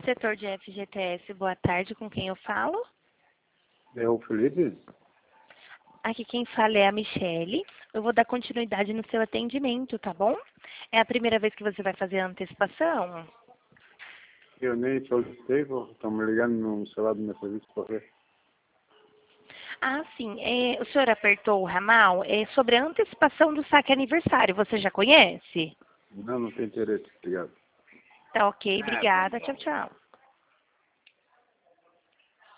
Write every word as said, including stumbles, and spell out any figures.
setor de F G T S, boa tarde, com quem eu falo? É o Felipe? Aqui quem fala é a Michele. Eu vou dar continuidade no seu atendimento, tá bom? É a primeira vez que você vai fazer a antecipação? Eu nem solicitei, estão me ligando no celular do meu serviço de correio. Ah, sim. É, o senhor apertou o ramal? É sobre a antecipação do saque aniversário. Você já conhece? Não, não tem interesse, obrigado. Tá ok, obrigada. Tchau, tchau.